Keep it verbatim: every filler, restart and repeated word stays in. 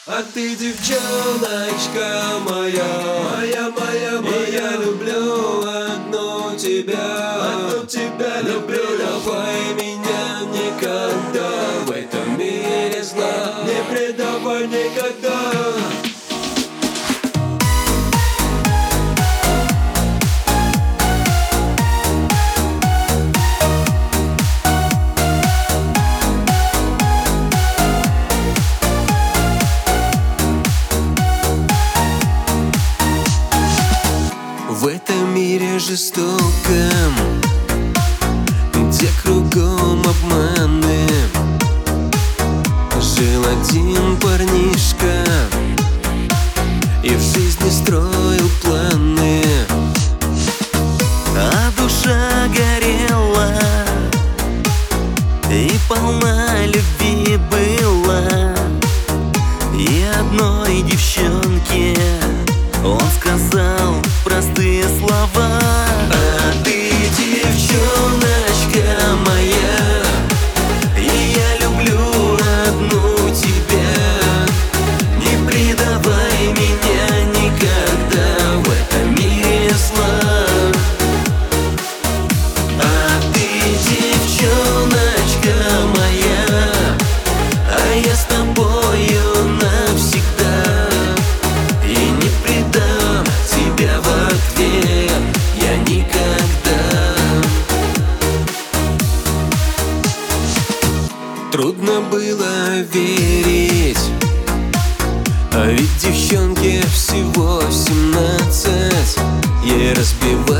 А ты девчоночка моя, моя, моя, моя. И я люблю одну тебя, одну тебя люблю. Не предавай меня никогда, в этом мире зла не предавай никогда. В этом мире жестоком, где кругом обманы, жил один парнишка и в жизни строил планы. А душа горела и полна любви была. И одной девчонке он сказал простые слова: а ты девчоночка моя, и я люблю одну тебя. Не предавай меня никогда, в этом мире зла. А ты девчоночка моя, а я с тобою навсегда. И не предам тебя в ответ я никогда. Трудно было верить, а ведь девчонке всего семнадцать. Ей разбивали